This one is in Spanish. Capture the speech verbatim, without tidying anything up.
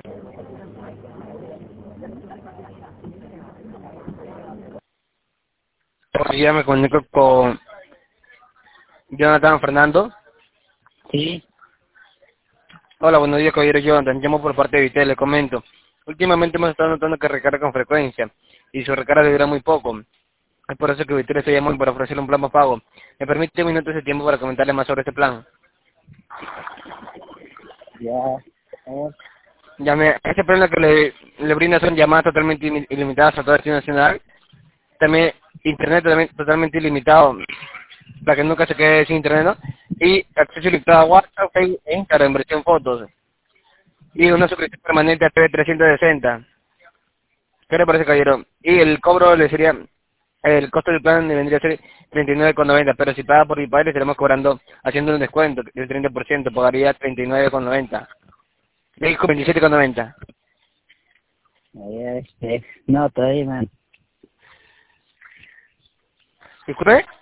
Ya me comunico con Jonathan Fernando. Sí, Hola, buenos días, caballero Jonathan. Llamo por parte de Vitel, le comento. Últimamente hemos estado notando que recarga con frecuencia y su recarga dura muy poco. Es por eso que Vitel está llamando para ofrecerle un plan más pago. ¿Me permite un minuto de tiempo para comentarle más sobre este plan? ya. eh, Llame, este plan lo que le, le brinda son llamadas totalmente ili- ilimitadas a todo destino nacional. También internet totalmente, totalmente ilimitado, para que nunca se quede sin internet, ¿no? Y acceso ilimitado a WhatsApp, Facebook e Instagram en versión fotos. Y una suscripción permanente a T V trescientos sesenta. ¿Qué le parece, caballero? Y el cobro le sería, el costo del plan le vendría a ser treinta y nueve con noventa, pero si paga por Vipael le estaremos cobrando, haciendo un descuento del treinta por ciento, pagaría treinta y nueve con noventa. Dijo veintisiete con noventa. eh, este, no, todavía, man. ¿Disculpe?